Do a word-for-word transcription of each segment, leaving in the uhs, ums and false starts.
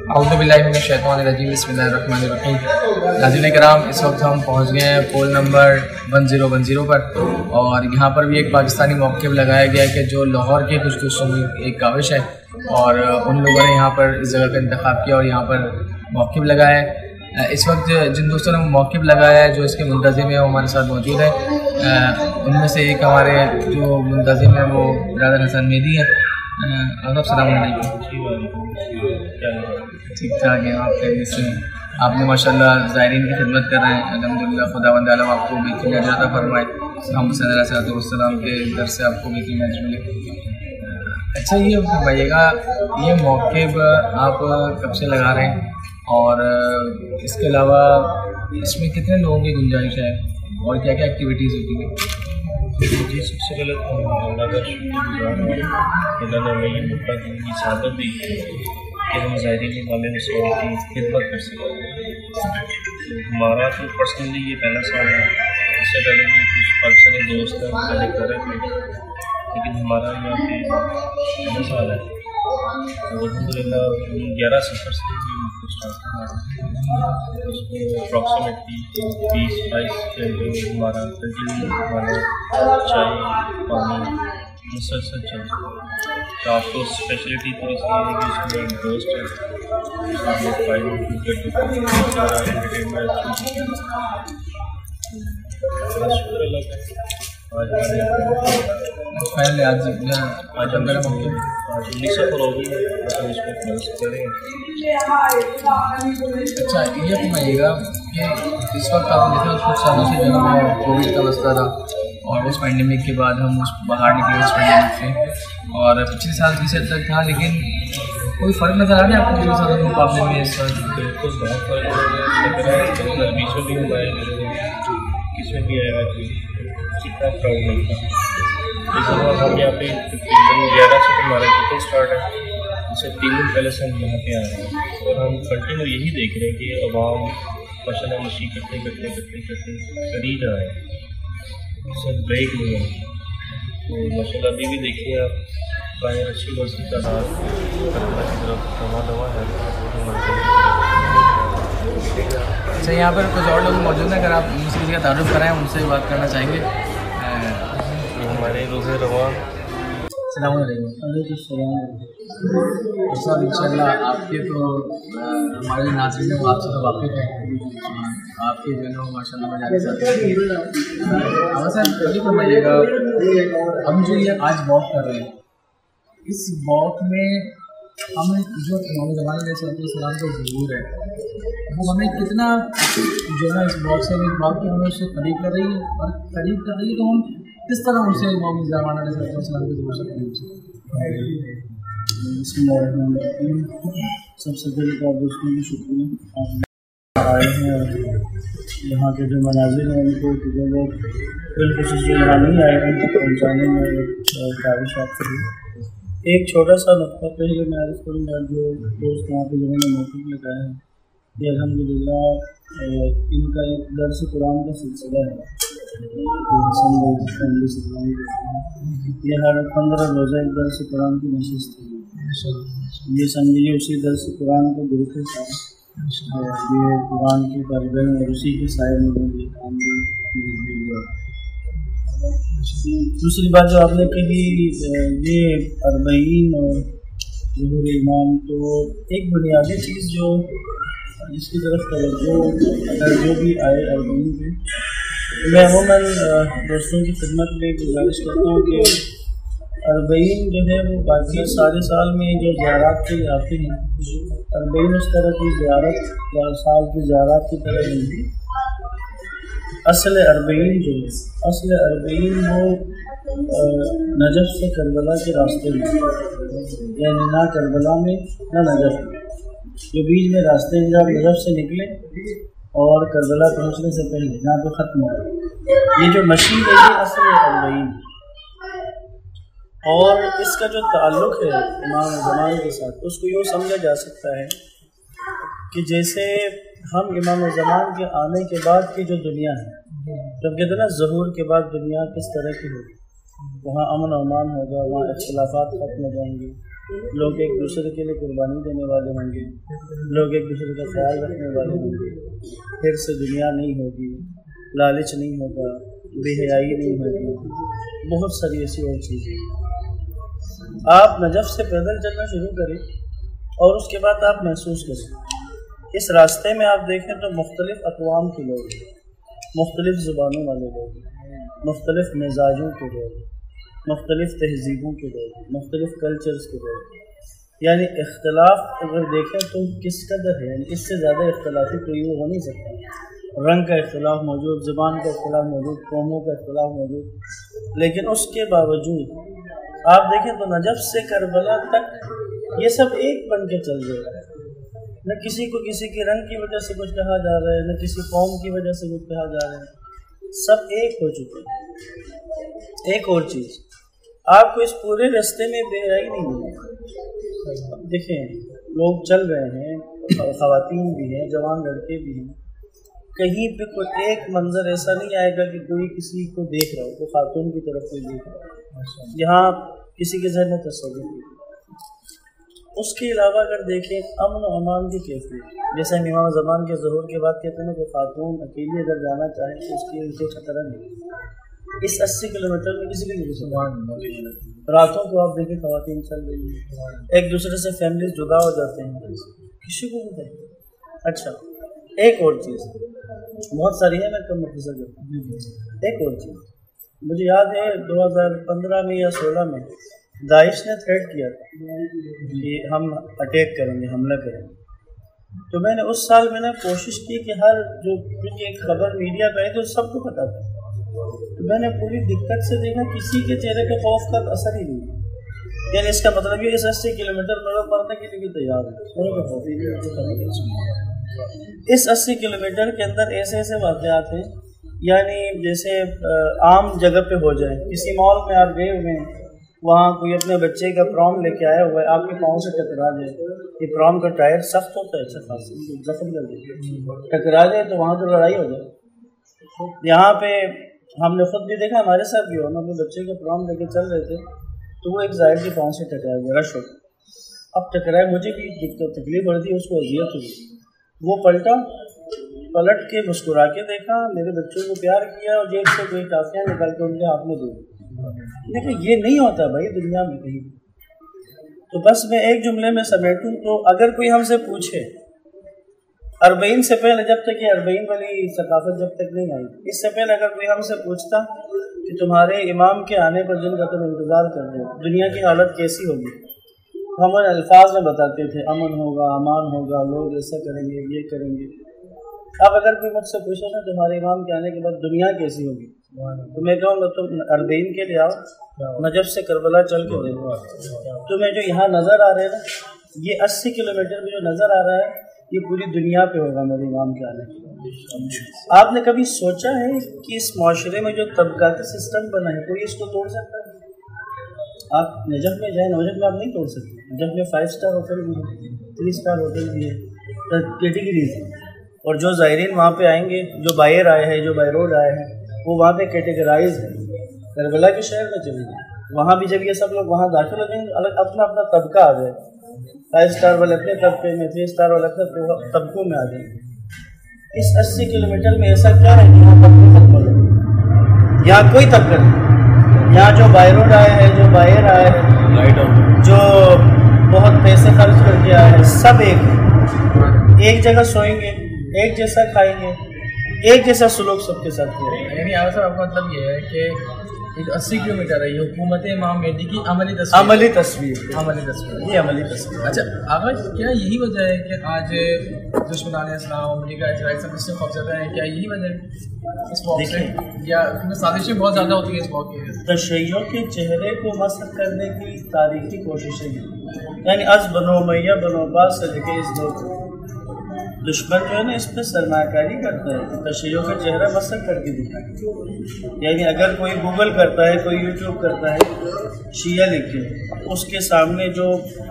اعوذ باللہ من الشیطان الرجیم بسم اللہ الرحمن الرحیم۔ ناظرین کرام، اس وقت ہم پہنچ گئے ہیں pole number one zero one zero پر، اور یہاں پر بھی ایک پاکستانی موقف لگایا گیا ہے کہ جو لاہور کے کچھ دوستوں میں ایک کاوش ہے، اور ان لوگوں نے یہاں پر اس جگہ کا انتخاب کیا اور یہاں پر موقف لگایا ہے۔ اس وقت جن دوستوں نے موقف لگایا ہے، جو اس کے منتظم ہیں، وہ ہمارے ساتھ موجود ہیں۔ ان میں سے ایک ہمارے جو منتظم ہیں وہ برادر حسن مہدی ہیں۔ السلام علیکم۔ ٹھیک ٹھاک ہے آپ کے جس میں آپ نے ماشاء اللہ زائرین کی خدمت کر رہے ہیں، الحمدللہ خدا بند عالم آپ کو بیتی میں عطا فرمائے، ہم صلی اللہ علیہ وسلم کے در سے آپ کو بیتی میں ملے۔ اچھا یہ بتائیے گا، یہ موقف آپ کب سے لگا رہے ہیں، اور اس کے علاوہ اس میں کتنے لوگوں کی گنجائش ہے اور کیا کیا ایکٹیویٹیز ہوتی ہیں؟ جی سب سے پہلے تو اللہ کا شکر گزار ہوں، اللہ نے ہمیں یہ موقع دی، یہ سعادت دی کہ ہم زائرین عالم اسلام کی خدمت کر سکیں۔ ہمارا تو پرسنلی یہ پہلا سال ہے، اس سے پہلے بھی کچھ پاکستانی دوست ہیں پہلے کر رہے تھے، لیکن ہمارا یہاں پہ پہلا سال ہے۔ الحمد للہ گیارہ سفر سے بھی اسٹارٹ ہمارا، اس میں اپروکسیمیٹلی بیس بائیس جو ہمارا کنٹینیو ہمارا چائے پانی مسلسل چل رہا ہے۔ تو آپ کو اسپیشلٹی تھوڑی سی ہے کہ اس میں ایک دوست ہے، شکر اللہ کا آج پہلے آج آج ہم میرا موقف آج انیس سفر ہو گئی ہے، ہم اس کو کلوز کریں گے۔ اچھا یہ بتائیے گا کہ اس وقت آپ دیکھ رہے ہیں کچھ سالوں سے جو ہے وہ کووڈ کا مسئلہ تھا، اور اس پینڈیمک کے بعد ہم اس باہر نکلے اس پینڈیمک سے، اور پچھلے سال کی حد تک تھا، لیکن کوئی فرق نظر آ رہا ہے آپ کو پچھلے سالوں کے مقابلے میں اس وقت؟ بالکل بہت فرق ہو گیا، بیچ میں بھی ہوا ہے، کس میں بھی آیا ہوا تھی، اتنا کراؤڈ نہیں تھا۔ لیکن اب ہم یہاں پہ تقریباً گیارہ سے ہمارا ٹکٹ اسٹارٹ ہے، اس سے تین دن پہلے سے ہم یہاں پہ آ رہے ہیں، اور ہم کنٹینیو یہی دیکھ رہے ہیں کہ عوام ماشاء اللہ مشی کرتے کرتے کرتے کرتے خرید آ رہے ہیں، اس سے بریک نہیں ہے۔ تو ماشاء اللہ ابھی بھی دیکھیے آپ باہر اچھی خاصی تعداد کربلا کی طرف رواں رواں ہے۔ اچھا یہاں پر کچھ اور لوگ موجود ہیں، اگر آپ ان سے کسی کا تعارف کرائیں، ان سے بات کرنا چاہیں گے۔ ہمارے روزے رواں۔ السلام علیکم۔ وعلیکم السلام۔ سر ان شاء اللہ آپ کے تو ہمارے ناظرین ہیں وہ آپ سے تو واقف ہیں، آپ کے جو ہے نا ماشاء اللہ مجھے ساتھ ہاں سر یہ فرمائیے گا، ہم جو یہ آج واک کر رہے ہیں، اس واک میں ہمیں جو امام زمان علیہ السلام کا ظہور ہے وہ ہمیں کتنا جو ہے اس واک سے ایک بات کہ ہمیں اس سے قریب کر رہی ہے، اور قریب کر رہی ہے تو ہم کس طرح ان سے امام زمان علیہ السلام کے ظہور سے قریب سے؟ بسم اللہ الرحمن الرحیم۔ سب سے پہلے تو آپ دوستوں کی شکریہ، آپ آئے ہیں اور یہاں کے جو مناظر ہیں ان کو جو لوگ بالخصوص جو یہاں نہیں آئے ہیں ان کو پہنچانے میں ایک کاوش آپ کری۔ ایک چھوٹا سا نقطہ پہلے میں عرض کروں گا، جو دوست یہاں پہ جنہوں نے موقف لگایا ہے، یہ الحمدللہ ان کا ایک درس قرآن کا سلسلہ ہے، فیملی سے قرآن کرتے ہیں۔ یہ ہر پندرہ روزہ ایک درس قرآن کی نشست ہے، یہ سمجھیے اسی درس قرآن کا گروپ ہے، اور یہ قرآن کے طالب علم اور اسی کے سائے میں یہ کام بھی ہے۔ دوسری بات جو آپ نے کہی یہ اربعین اور ظہور امام، تو ایک بنیادی چیز جو جس کی طرف توجہ اگر جو بھی آئے اربعین پہ، میں عموماً دوستوں کی خدمت میں گزارش کرتا ہوں کہ اربعین جو ہے وہ باقی سارے سال میں جو زیارات کے لیے آتے ہیں، اربعین اس طرح کی زیارت یا سال کی زیارات کی طرح نہیں تھی۔ اصل اربعین جو ہے اصل اربعین وہ نجف سے کربلا کے راستے میں، یعنی نہ کربلا میں نہ نجف میں، جو بیچ میں راستے ہیں، جب نجف سے نکلے اور کربلا پہنچنے سے پہلے یہاں پہ ختم ہو گئے، یہ جو مشی ہے یہ اصل اربعین۔ اور اس کا جو تعلق ہے امام زمان کے ساتھ، اس کو یوں سمجھا جا سکتا ہے کہ جیسے ہم امام زمان کے آنے کے بعد کی جو دنیا ہے، جب کہتے ہیں نا ظہور کے بعد دنیا کس طرح کی ہوگی، وہاں امن و امان ہوگا، وہاں اختلافات ختم ہو جائیں گے، لوگ ایک دوسرے کے لیے قربانی دینے والے ہوں گے، لوگ ایک دوسرے کا خیال رکھنے والے ہوں گے، پھر سے دنیا نہیں ہوگی، لالچ نہیں ہوگا، بے حیائی نہیں ہوگی، بہت ساری ایسی اور چیزیں۔ آپ نجف سے پیدل چلنا شروع کریں اور اس کے بعد آپ محسوس کریں، اس راستے میں آپ دیکھیں تو مختلف اقوام کے لوگ ہیں، مختلف زبانوں والے لوگ ہیں، مختلف مزاجوں کے لوگ، مختلف تہذیبوں کے لوگ، مختلف کلچرز کے لوگ، یعنی اختلاف اگر دیکھیں تو کس قدر ہے، یعنی اس سے زیادہ اختلافی کوئی وہ ہو نہیں سکتا۔ رنگ کا اختلاف موجود، زبان کا اختلاف موجود، قوموں کا اختلاف موجود، لیکن اس کے باوجود آپ دیکھیں تو نجف سے کربلا تک یہ سب ایک بن کے چل رہے ہیں، نہ کسی کو کسی کے رنگ کی وجہ سے کچھ کہا جا رہا ہے، نہ کسی قوم کی وجہ سے کچھ کہا جا رہا ہے، سب ایک ہو چکے ہیں۔ ایک اور چیز، آپ کو اس پورے راستے میں بے حیائی نہیں ملے۔ دیکھیں لوگ چل رہے ہیں، خواتین بھی ہیں، جوان لڑکے بھی ہیں، کہیں پہ کوئی ایک منظر ایسا نہیں آئے گا کہ کوئی کسی کو دیکھ رہا ہو، کوئی خاتون کی طرف کوئی دیکھ رہا ہو، یہاں کسی کے ذہن میں تصور نہیں۔ اس کے علاوہ اگر دیکھیں امن و امان کی کیفیت، جیسے ہم امام زمان کے ظہور کے بعد کہتے ہیں کہ خاتون اکیلی اگر جانا چاہیں تو اس کے لیے خطرہ نہیں۔ اس اسی کلو میٹر میں کسی کے لیے راتوں کو آپ دیکھیں خواتین چل رہی ہیں، ایک دوسرے سے فیملیز جدا ہو جاتے ہیں، کسی کو نہیں کہتے۔ اچھا ایک اور چیز، بہت ساری ہے، میں کم مختصر کرتا ہوں۔ ایک اور چیز مجھے یاد ہے دو ہزار پندرہ میں یا سولہ میں داعش نے تھریٹ کیا تھا کہ ہم اٹیک کریں گے، حملہ کریں گے، تو میں نے اس سال میں نے کوشش کی کہ ہر جو کیونکہ ایک خبر میڈیا پہ آئی تو سب کو پتا تھا، تو میں نے پوری دقت سے دیکھا کسی کے چہرے پہ خوف کا اثر ہی نہیں، یعنی اس کا مطلب یہ اس اسی کلو میٹر میں لوگ مرنے کے لیے بھی تیار ہیں۔ اس اسی کلو میٹر کے اندر ایسے ایسے واقعات ہیں، یعنی جیسے عام جگہ پہ ہو جائے، کسی مال میں آپ گئے ہوئے ہیں، وہاں کوئی اپنے بچے کا پروم لے کے آیا ہوا ہے، آپ کے پاؤں سے ٹکرا جائے، یہ پروم کا ٹائر سخت ہوتا ہے، اچھا خاصا زخم کر دے، ٹکرا جائے تو وہاں تو لڑائی ہو جائے۔ یہاں پہ ہم نے خود بھی دیکھا، ہمارے ساتھ بھی ہو، ہم اپنے بچے کا پروم لے کے چل رہے تھے تو وہ ایک ظاہر کے پاؤں سے ٹکرا گیا، رش ہو گیا، اب ٹکرائے، مجھے بھی تکلیف بڑھ دی، اس کو اذیت ہوئی، وہ پلٹا، پلٹ کے مسکرا کے دیکھا، میرے بچوں کو پیار کیا اور جیب سے کوئی ٹافیاں نکال کے ان کے ہاتھ میں دی۔ لیکن یہ نہیں ہوتا بھائی دنیا میں کہیں۔ تو بس میں ایک جملے میں سمیٹوں تو اگر کوئی ہم سے پوچھے اربعین سے پہلے، جب تک یہ اربعین والی ثقافت جب تک نہیں آئی، اس سے پہلے اگر کوئی ہم سے پوچھتا کہ تمہارے امام کے آنے پر جن کا تم انتظار کر رہے ہو دنیا کی حالت کیسی ہوگی، ہم ان الفاظ میں بتاتے تھے امن ہوگا، امان ہوگا، لوگ ایسا کریں گے، یہ کریں گے۔ اب اگر کوئی مجھ سے پوچھے نا تمہارے امام کے آنے کے بعد دنیا کیسی ہوگی، تو میں کہوں گا تم اربعین کے لیے آؤ، نجف سے کربلا چل کے دیکھو، تمہیں جو یہاں نظر آ رہے ہیں نا، یہ اسی کلو میٹر میں جو نظر آ رہا ہے یہ پوری دنیا پہ ہوگا میرے امام کے آنے کے۔ آپ نے کبھی سوچا ہے کہ اس معاشرے میں جو طبقاتی سسٹم بنا ہے کوئی اس کو توڑ سکتا ہے؟ آپ نجف میں جائیں، نجف میں آپ نہیں توڑ سکتے، نجف میں فائیو اسٹار ہوٹل بھی ہے، تھری اسٹار ہوٹل بھی ہے، کیٹیگریز ہیں، اور جو زائرین وہاں پہ آئیں گے، جو باہر آئے ہیں، جو بائی روڈ آئے ہیں، وہ وہاں پہ کیٹیگرائز ہیں۔ کربلا کے شہر میں چلیں گے، وہاں بھی جب یہ سب لوگ وہاں داخل ہو جائیں گے، الگ اپنا اپنا طبقہ آ جائے، فائیو اسٹار والے اپنے طبقے میں، تھری اسٹار والے اپنے طبقوں میں آ جائیں گے۔ اس اسی کلو میٹر میں ایسا کیا ہے کہ یہاں طبقے ختم ہو جائے، یہاں کوئی طبقہ نہیں، یہاں جو بائی روڈ آئے ہیں، جو باہر آئے ہیں، جو بہت پیسے خرچ کر کے آئے ہیں، سب ایک ہیں، ایک جگہ سوئیں گے، ایک جیسا کھائیں گے، ایک جیسا سلوک سب کے ساتھ کیا ہے۔ یعنی آپ کا مطلب یہ ہے کہ ایک اسی کلو میٹر ہے یہ حکومت امام مہدی کی عملی تصویر، عملی تصویر عملی تصویر یہ عملی تصویر۔ اچھا آغا، کیا یہی وجہ ہے کہ آج دشمنان اسلام امریکہ اسرائیل سب اس سے خوفزدہ ہیں؟ کیا یہی وجہ ہے اس موقع سے، یا سازشیں بہت زیادہ ہوتی ہیں اس موقع میں؟ تشیع کے چہرے کو مسخ کرنے کی تاریخی کوششیں ہیں، یعنی از بنو امیہ بنو عباس سے لے کے اس دور تک دشمن جو ہے نا اس پہ سرمایہ کاری کرتا ہے، تشیع کا چہرہ مسخ کر کے دکھاتا، یعنی اگر کوئی گوگل کرتا ہے، کوئی یوٹیوب کرتا ہے، شیعہ لکھے، اس کے سامنے جو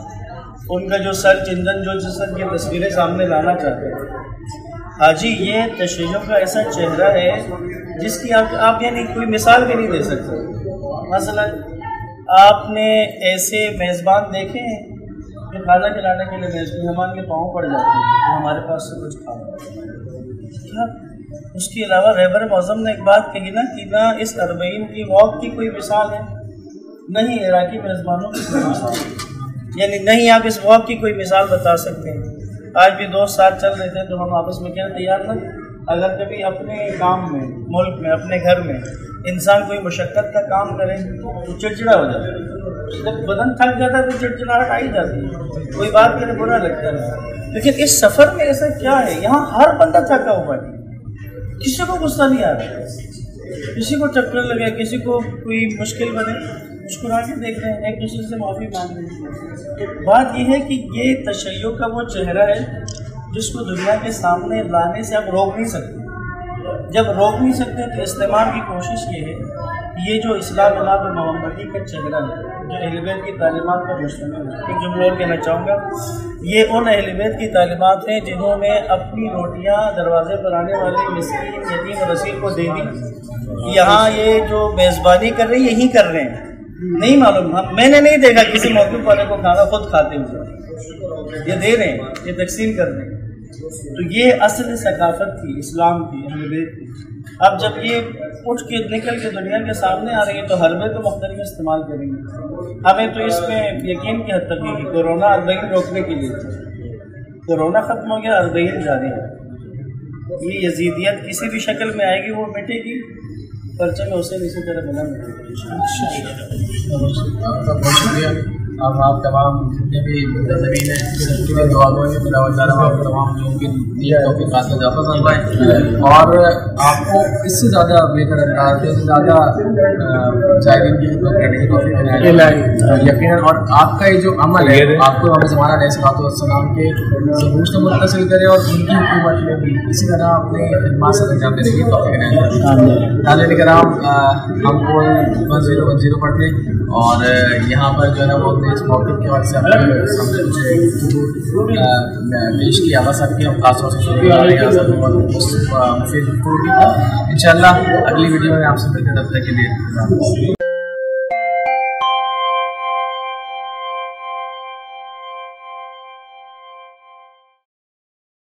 ان کا جو سرچ انجن جو جسم کی تصویریں سامنے لانا چاہتے ہیں، حاجی یہ تشیع کا ایسا چہرہ ہے جس کی آپ آپ یعنی کوئی مثال بھی نہیں دے سکتے۔ مثلا آپ نے ایسے میزبان دیکھے ہیں جو کھانا کھلانے کے لیے مہمان کے پاؤں پڑ جاتے ہیں کہ ہمارے پاس سے کچھ کھانا کیا؟ اس کے علاوہ رہبر معظم نے ایک بات کہی نا کہ نہ اس اربعین کی واک کی کوئی مثال ہے، نہیں عراقی میزبانوں کی کوئی مثال ہے، یعنی نہیں آپ اس واک کی کوئی مثال بتا سکتے ہیں۔ آج بھی دوست ساتھ چل رہے تھے تو ہم آپس میں کہنا تیار نہ، اگر کبھی اپنے کام میں، ملک میں، اپنے گھر میں انسان کوئی مشقت کا کام کرے تو چڑچڑا ہو جاتا ہے، جب بدن تھک جاتا ہے تو چڑچڑاہٹ آ ہی جاتی ہے، کوئی بات کرے برا لگتا ہے۔ لیکن اس سفر میں ایسا کیا ہے، یہاں ہر بندہ تھکا ہوا ہے، کسی کو غصہ نہیں آ رہا، کسی کو چکر لگے، کسی کو کوئی مشکل بنے، مسکرا کے دیکھ رہے ہیں، ایک دوسرے سے معافی مانگ رہے ہیں۔ بات یہ ہے کہ یہ تشیع کا وہ چہرہ ہے جس کو دنیا کے سامنے لانے سے آپ روک نہیں سکتے، جب روک نہیں سکتے تو استعمال کی کوشش یہ ہے کہ یہ جو اسلام اللہ محمدی کا چہرہ ہے جو اہل بیت کی تعلیمات پر مشتمل ہے، ایک جملہ اور کہنا چاہوں گا، یہ ان اہل بیت کی تعلیمات ہیں جنہوں نے اپنی روٹیاں دروازے پر آنے والے مسکین، یتیم اور اسیر کو دے دی۔ یہاں یہ جو میزبانی کر رہے ہیں یہی کر رہے ہیں، نہیں معلوم، میں نے نہیں دیکھا کسی موقف والے کو کھانا خود کھاتے ہوئے، یہ دے رہے ہیں، یہ تقسیم کر رہے ہیں۔ تو یہ اصل ثقافت تھی اسلام کی، اہل بیت کی۔ اب جب یہ اٹھ کے نکل کے دنیا کے سامنے آ رہی ہے تو حربے تو مختلف استعمال کریں گے۔ ہمیں تو اس میں یقین کی حد تک ہے کہ کورونا اربعین روکنے کے لیے تھا، کورونا ختم ہو گیا، اربعین جاری ہے۔ یہ یزیدیت کسی بھی شکل میں آئے گی وہ مٹے گی، پرچم میں اسے اسی طرح بلند آپ کا بہت شکریہ۔ اب آپ تمام جتنے بھی منتظمین ہیں ان کے لیے دعا گو ہیں، خدا تعالیٰ آپ تمام لوگوں کے لیے توفیقات کا اضافہ فرمائیں اور آپ کو اس سے زیادہ بہتر انداز، اس سے زیادہ زائرین کی خدمت کرنے کی توفیق دلائیں یقیناً۔ اور آپ کا یہ جو عمل ہے آپ کو ہمیں زمانہ علیہ الصلوۃ والسلام کے ظہور سے متصل کرے اور ان کی حکومت میں بھی اسی طرح اپنے خدمات سے انجام دینے کی توفیق دلائیں۔ ناظرین کرام، ہم کو ون زیرو ون زیرو پر تھے اور یہاں پر جو ہے نا وہ اس موقع کے وجہ سے ہم نے پیش کیا، بس آپ کے ہم خاص طور سے شکریہ مفید ہوگی۔ ان شاء اللہ اگلی ویڈیو میں آپ سے ملتے ہیں، تب تک کے لیے